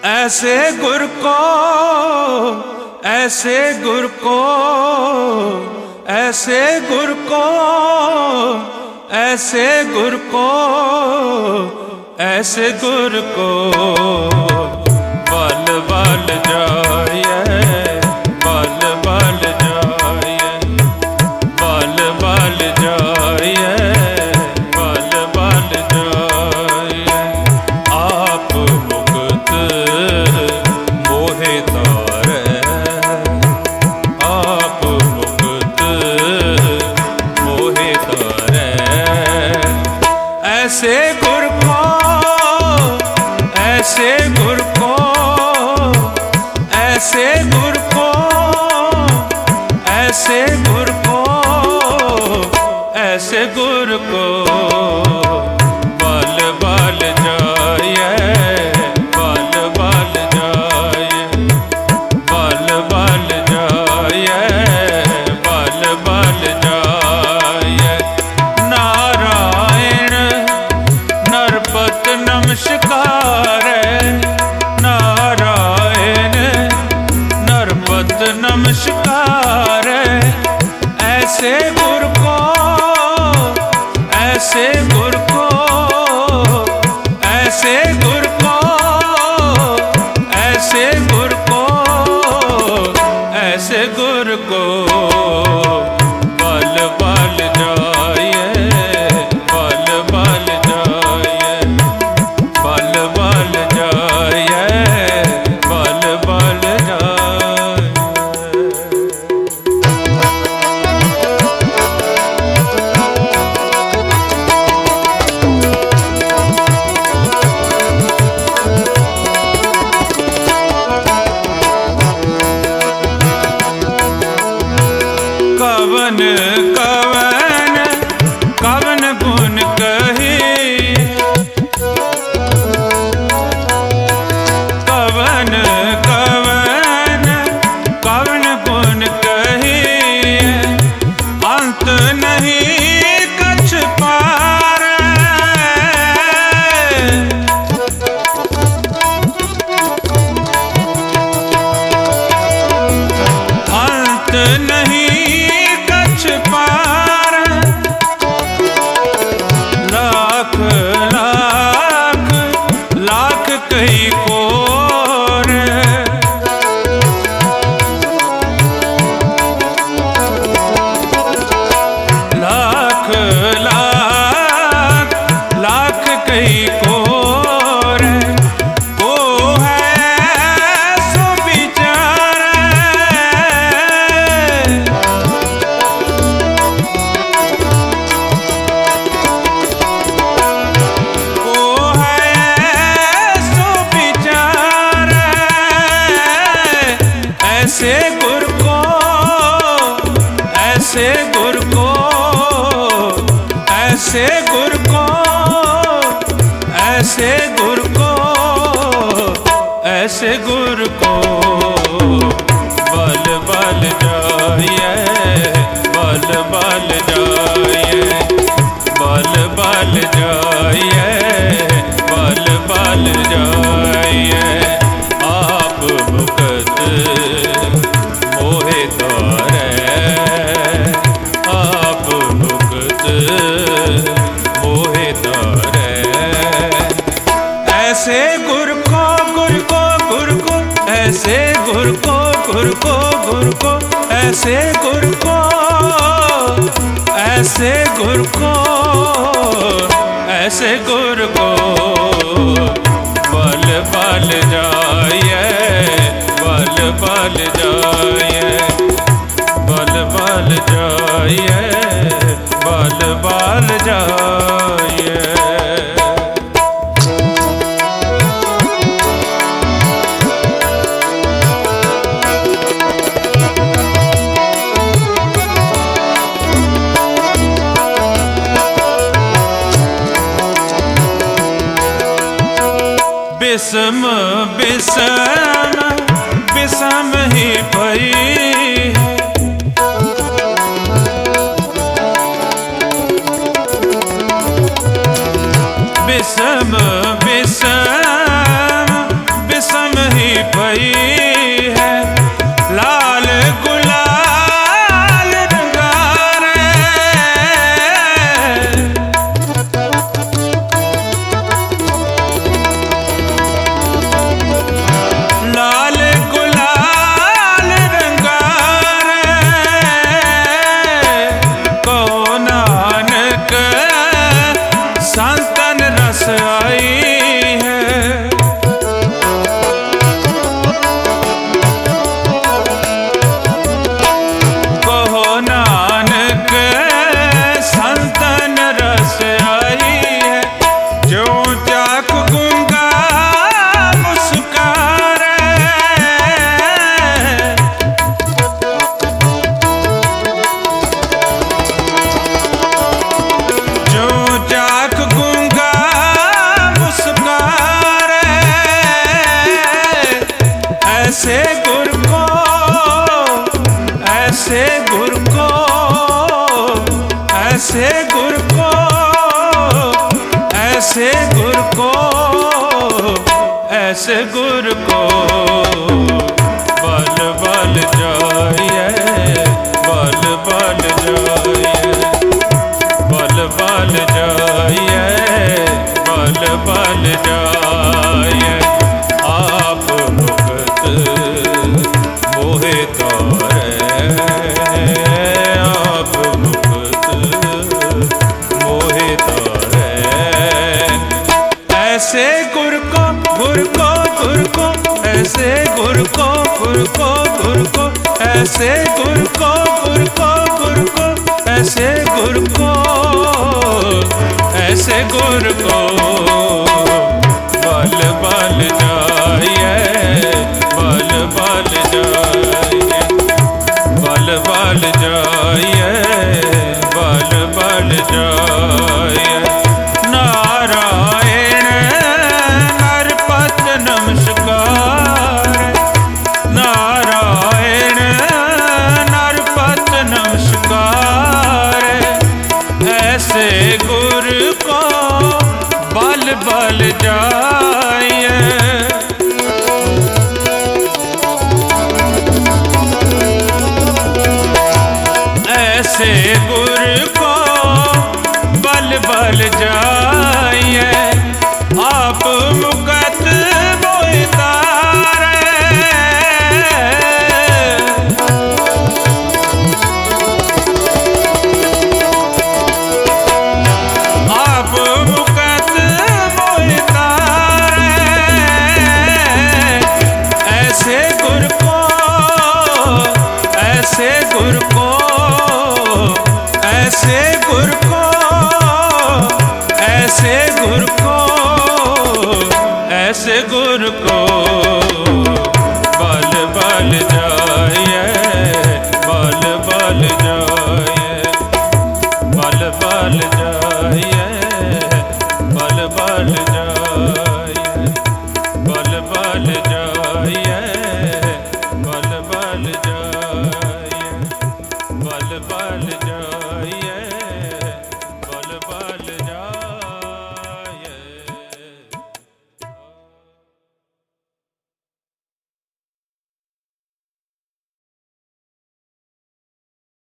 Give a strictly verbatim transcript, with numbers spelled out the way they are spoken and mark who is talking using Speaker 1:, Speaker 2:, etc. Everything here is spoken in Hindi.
Speaker 1: ऐसे गुर को, ऐसे गुर को, ऐसे गुर को, ऐसे गुर को, ऐसे गुर को बल बल जाए, बल बल जाए, बल बल जाए, बल बल जाए। आप मुक्त मोहे तारे, आप मुक्त मोहे तारे। ऐसे गुर को, ऐसे गुर को, ऐसे गुर को, ऐसे गुर को, ऐसे गुर को बल बल जाए, बल बल जाए, बल बल जाए, बल बल जाए। नारायण नरपत नमस्कार, नारायण नरपत नमस्कार। ऐसे गुर को, ऐसे गुर को, ऐसे गुर को, ऐसे गुर को, ऐसे गुर को बल बल जाए, बल बल जाए, बल बल जाए, बल बल जाए। कवन कवन कवन गुण कही, कवन कवन कवन गुण कही। अंत नहीं कछ पार, अंत नहीं कछ पार। लाख लाख लाख कई कोर, लाख लाख लाख कई कोर। वो है सो विचार, वो है सो विचार। ऐसे गुर को, ऐसे गुर को, ऐसे गुर को, ऐसे गुर को, ऐसे गुर को बल बल जाए, बल बल जाए, बल बल जाए, बल बल जाए। आप मुक्त मोहे तारे, आप मुक्त मोहे तारे। ऐसे गुर को, गुर को, गुर को, ऐसे गुर को, गुर को, गुर को, ऐसे गुर को, ऐसे गुर को, ऐसे गुर को बल बल जाए, बल बल जाए, बल बल जाए, बल बल जाए। बिसम बिसम बिसम ही भई, बिसम बिसम बिसम ऐसे गुर को बल बल जाइए, बल बल जाइए, बल बल जाइए, बल बल जाइए। आप मुक्त मोहे तारे, आप मुक्त मोहे तारे। ऐसे गुर को गुर को गुर को, ऐसे गुर को गुर को गुर को, ऐसे गुर को गुर को गुर को, ऐसे गुर को, ऐसे गुर को बल बल जाइए, बल बल जाइए, बल बल जाइए, बल बल जाइए। नारायण नरपत नमस्कार, नारायण नरपत नमस्कार। ऐसे गुर को बल बल जाइए। ऐसे गुर को बल बल जाइए। आप मुकत मोहि तारे, आप मुकत मोहि तारे। ऐसे गुर को, ऐसे गुर को, ऐसे गुर को, ऐसे गुर को, ऐसे गुर को